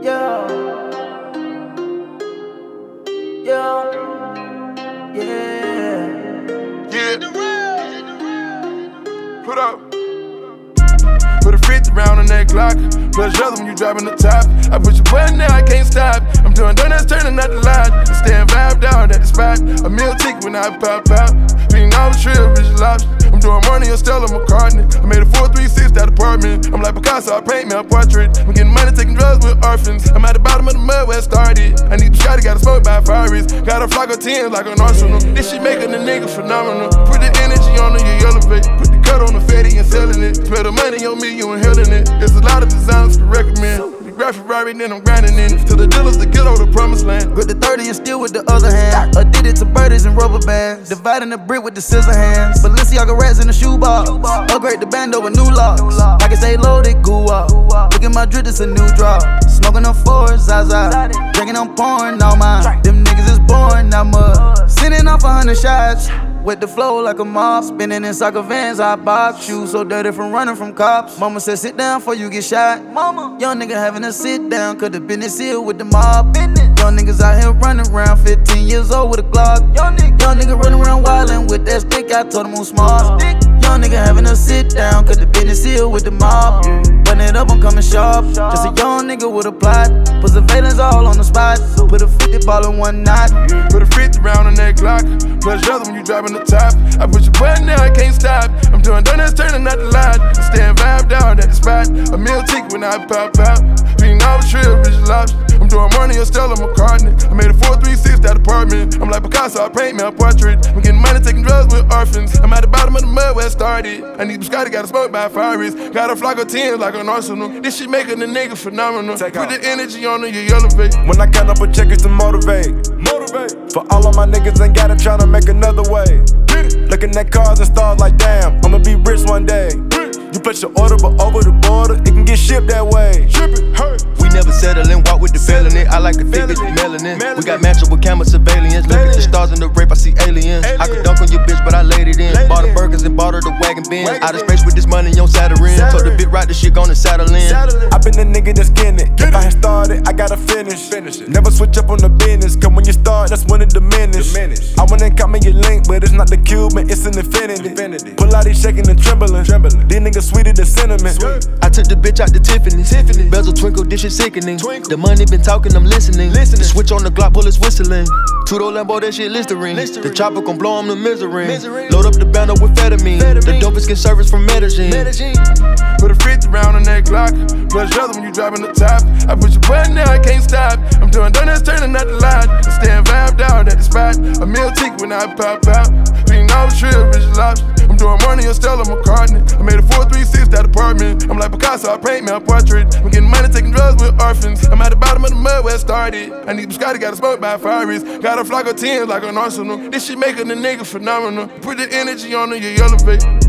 Yeah, yeah, yeah. Put up. Put a 50 round on that Glock. Plus other when you driving the top. I push a button now, I can't stop. I'm doing donuts, turning out the lot. I stand vibe down at the spot. A meal ticket when I pop out. Being all the trip, rich lobster. I'm doing money on Stella McCartney. I made a 436 that apartment. I'm like Picasso, I paint me a portrait. I'm getting money, taking drugs with orphans. I'm at the bottom of the mud where it started. I need the shot, gotta smoke by Ferraris. Got a flock of 10s like an arsenal. This shit making the nigga phenomenal. Put the energy on you elevate. Put the cut on the fatty and selling it. Spend the money on me, you inhaling it. There's a lot of designs to recommend. The graphic right, then I'm grinding in. To the dealers to get over the promised land. Grip the 30 and still with the other hand. Addicted to birdies and rubber bands. Dividing the brick with the scissor hands. Balenciaga rats in the shoebox. Upgrade the band over new locks. Like I say loaded, goo up. Look at my drip, it's a new drop. Smoking on fours, Zaza. Drinking on porn, all mine. Them niggas is born, not mud. Sitting off 100 shots. With the flow like a mob, spinning in soccer vans, I box. Shoes so dirty from running from cops. Mama said sit down before you get shot. Mama, young nigga having to sit down, cause the business here with the mob. Young niggas out here running around, 15 years old with a Glock. Young nigga running around wildin' with that stick, I told him who's smart. Young nigga having to sit down, cause the business here with the mob. Button it up, I'm coming sharp. Just a young nigga with a plot. Put surveillance all on the spot. Put a 50 ball in one knot. Put a 50 round on that Glock. Plus other when you driving the top. I push a button now, I can't stop. I'm doing donuts, turning out the lot. I stand vibe down at the spot. A meal ticket when I pop out. Being all the trip, rich lobster. I'm doing money on Stella McCartney. I made a 436 that apartment. I'm like Picasso, I paint me a portrait. I'm getting money, taking drugs with orphans. I'm at the bottom of the mud where it started. I need Biscotti, gotta smoke by Ferraris. Got a flock of 10s like an arsenal. This shit making the nigga phenomenal. Put the energy on you, you elevate. When I count up a check, it's to motivate. For all of my niggas ain't got it, tryna make another way. Looking at cars and stars like damn, I'ma be rich one day. You place your order, but over the border, it can get shipped that way. We never settle and walk with the felony. I like the thick bitch with melanin. We got matchup with camera surveillance. Look at the stars in the rape, I see aliens. I could dunk on your bitch, but I laid it in. Bought her burgers and bought her the wagon bin. Out of space with this money on Saturn. Told the bit right, the shit gonna saddle in. I been the nigga that's getting it. If I had started, I gotta finish it. Never switch up on the business, cause when you start, that's when it diminish. I wanna call me your link, but it's not the Cuban, it's an infinity. Pull out, he's shaking and trembling. These niggas sweeter than cinnamon. I took the bitch out to Tiffany's. Bezel twinkle, this shit sickening. The money been talking, I'm listening. The switch on the Glock, bullets whistling. Two-door Lambo, that shit Listerine. The chopper gon' blow him to misery. Load up the bando with Fetamine. The dopest get service from Medellin. Put a 50 round on that Glock. Plus other when you driving the top. I push a button now, I can't stop. I'm doing donuts, turning out the lot. I stand vibe down at the spot. A meal ticket when I pop out. Being all the trip, rich lobster. I'm doing money on Stella McCartney. I made a 436 that apartment. I'm like Picasso, I paint me a portrait. I'm getting money, taking drugs with orphans. I'm at the bottom of the mud where it started. I need Biscotti, gotta smoke by Ferraris. Got a flock of 10s like an arsenal. This shit making the nigga phenomenal. Put the energy on you, you elevate.